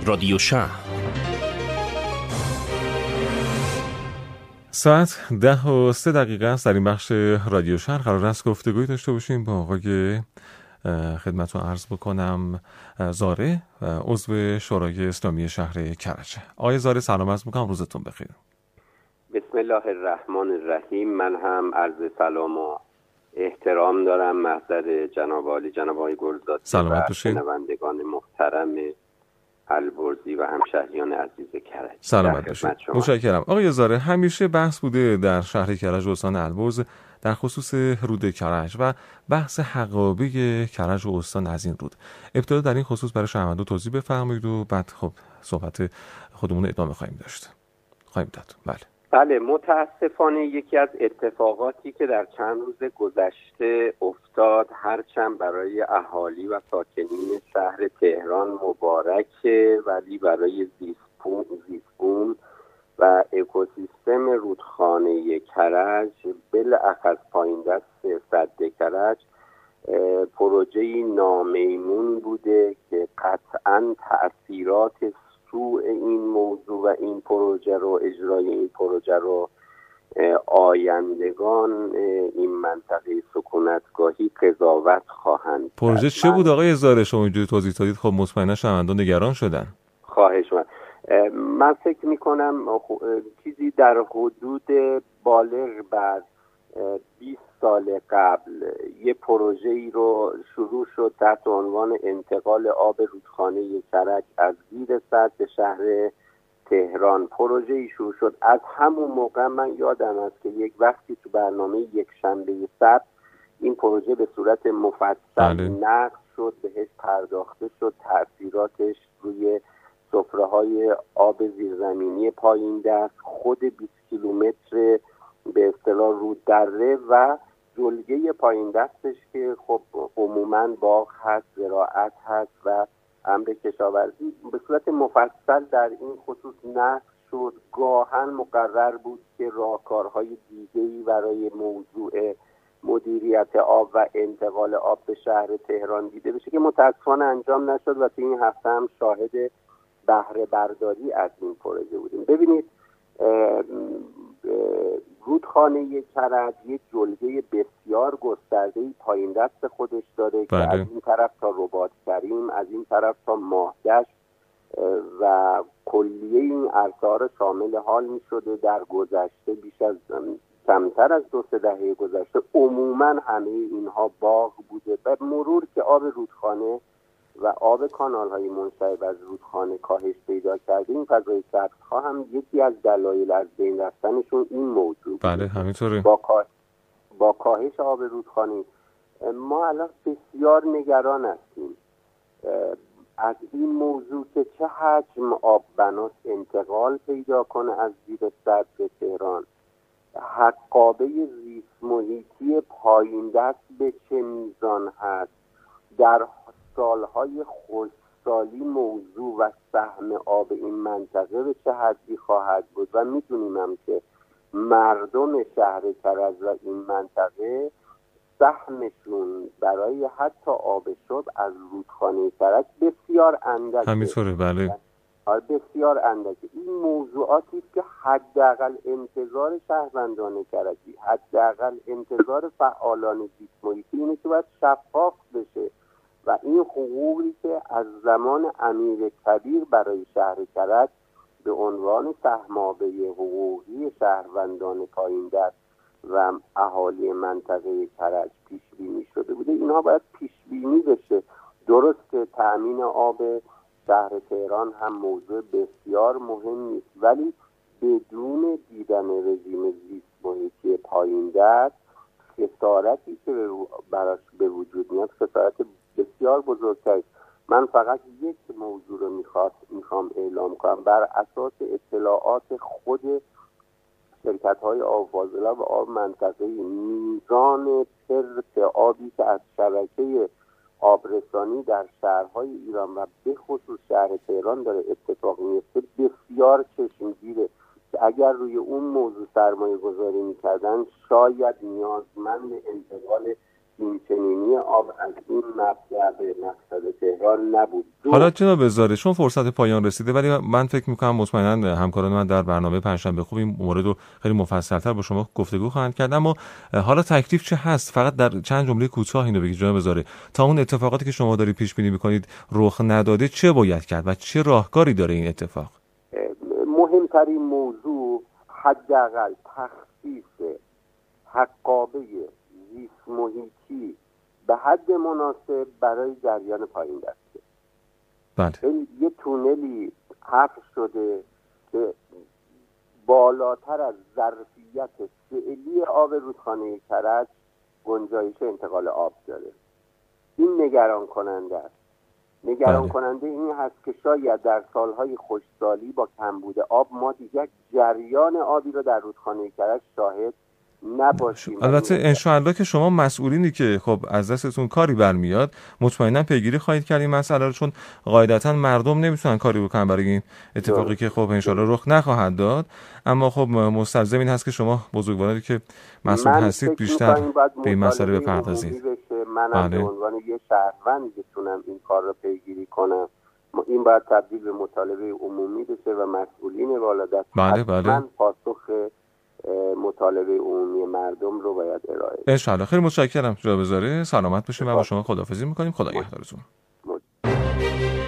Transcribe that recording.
رادیو شهر. ساعت 10:03 است. در این بخش رادیو شهر قرار است گفتگوی داشته باشیم با آقای خدمتتون عرض بکنم زاره، عضو شورای اسلامی شهر کرج. آقای زاره سلام عرض میکنم، روزتون بخیر. بسم الله الرحمن الرحیم. من هم عرض سلام و احترام دارم محضر جناب عالی جناب آقای گلزاده سلامت و باشید. شنوندگان محترم البرزی و همشهریان عزیز کرج. سلامت باشید. متشکرم. آقای زاره، همیشه بحث بوده در شهر کرج و استان البرز در خصوص رود کرج و بحث حقابه کرج و استان از این رود. ابتدا در این خصوص برای شنوندگان توضیح بفرمایید و بعد خب صحبت خودمون ادامه خواهیم داد. بله، متاسفانه یکی از اتفاقاتی که در چند روز گذشته افتاد، هرچند برای اهالی و ساکنین شهر تهران مبارکه، ولی برای زیستبوم و اکوسیستم رودخانه کرج، بالاخص پایین دست سد کرج، پروژه‌ای نامیمون بوده که قطعاً تأثیرات سوء این موضوع و این پروژه رو، اجرای این پروژه رو، آیندگان این منطقه سکونتگاهی قضاوت خواهند. پروژه چه بود آقای زاره؟ شما اینجوری توضیح دادید، خب مطمئنا شنوندگان نگران شدن. خواهش من فکر میکنم چیزی در حدود بالغ بر 20 سال قبل یه پروژه‌ای رو شروع شد تحت عنوان انتقال آب رودخانه کرج از زیر سد به شهر تهران. پروژه‌ای شروع شد. از همون موقع من یادم است که یک وقتی تو برنامه یک شنبه سبت این پروژه به صورت مفصل نقد شد، بهش پرداخته شد، تأثیراتش روی سفره‌های آب زیرزمینی پایین دست، خود 20 کیلومتر به اصطلاح روددره و جلگه پایین دستش که خب عموماً باغ هست، زراعت هست و امر کشاورزی، به صورت مفصل در این خصوص نقد شد. گاهن مقرر بود که راهکارهای دیگه‌ای برای موضوع مدیریت آب و انتقال آب به شهر تهران دیده بشه که متاسفانه انجام نشد و تو این هفته هم شاهد بهره برداری از این پروژه بودیم. ببینید، رودخانه کرج یک جلگه بسیار گسترده‌ای پایین دست خودش داره که از این طرف تا رباط کریم، از این طرف تا ماهگشت و کلیه این عرصه‌ها را شامل حال می‌شده. در گذشته بیش از کمتر از 2-3 دهه گذشته عموماً همه اینها باغ بوده و مرور که آب رودخانه و آب کانال‌های منشعب از رودخانه کاهش پیدا کرده، این فضای سبزها هم یکی از دلایل از بین رفتنشون این موضوع. بله همینطوره. با کاهش آب رودخانه ما الان بسیار نگران هستیم از این موضوع که چه حجم آب بناس انتقال پیدا کنه از زیر سد به تهران، حقابه زیست محیطی پایین دست به چه میزان هست، در سالهای خشکسالی موضوع و سهم آب این منطقه به چه حدی خواهد بود و میدونیم هم که مردم شهر کرج و این منطقه سهمشون برای حتی آب شرب از رودخانه کرج بسیار اندکه. همینطوره. بله بسیار اندکه. این موضوعاتی است که حداقل انتظار شهروندان کرجی، حداقل انتظار فعالان زیست محیطی اینه که باید شفاف بشه و این حقوقی که از زمان امیر کبیر برای شهر کرج به عنوان سهم‌یابی حقوقی شهروندان پایین دست و اهالی منطقه کرج پیش بینی شده بوده، اینها باید پیش بینی بشه. درست که تأمین آب شهر تهران هم موضوع بسیار مهمی است، ولی بدون دیدن رژیم زیست محیطی پایین دست، خسارتی که براش به وجود میاد خسارت بسیار بزرگتری. من فقط یک موضوع رو میخوام اعلام کنم. بر اساس اطلاعات خود شرکت‌های آب فاضله و آب منطقه‌ای، میزان پرت آبی که از شبکه آبرسانی در شهرهای ایران و به خصوص شهر تهران داره اتفاق میفته بسیار چشمگیره که اگر روی اون موضوع سرمایه گذاری میکردن شاید نیازمند انتقال اینچنینی آب از این مبدأ به مقصد تهران نبود. حالا جناب زاده، چون فرصت پایان رسیده، ولی من فکر میکنم مطمئنا همکاران من در برنامه پنجشنبه خوب این مورد رو خیلی مفصل‌تر با شما گفتگو خواهند کرد. اما حالا تکلیف چه هست؟ فقط در چند جمله کوتاه اینو بگید جناب زاده، تا اون اتفاقاتی که شما دارید پیش بینی میکنید رخ نداده چه باید کرد و چه راهکاری داره این اتفاق؟ مهمترین موضوع حداقل تخصیص حقابه زیست محیطی به حد مناسب برای جریان پایین دسته. بله. یه تونلی حفر شده که بالاتر از ظرفیت فعلی آب رودخانه کرج گنجایش انتقال آب داره. این نگران کننده است. نگران کننده این هست که شاید در سالهای خشکسالی با کمبود آب ما دیگر جریان آبی رو در رودخانه کرج شاهد نباشیم. البته انشاءالله که شما مسئولینی که خب از دستتون کاری برمیاد مطمئنا پیگیری خواهید کرد این مسئله رو، چون قاعدتا مردم نمیتونن کاری بکنن برای این اتفاقی که خب انشاءالله رخ نخواهد داد. اما خب مستلزم این هست که شما بزرگواری که مسئول هستید بیشتر به این مسئله بپردازید. من به عنوان یه شهروند بتونم این کار رو پیگیری کنم، این باید تبدیل به مطالبه عمومی بشه و مسئولین بالادست من پاسخ مطالبه عمومی مردم رو باید ارائه. انشاءالله. خیلی متشکرم جناب زاده، سلامت باشید و با شما خداحافظی میکنیم. خدا نگهدارتون.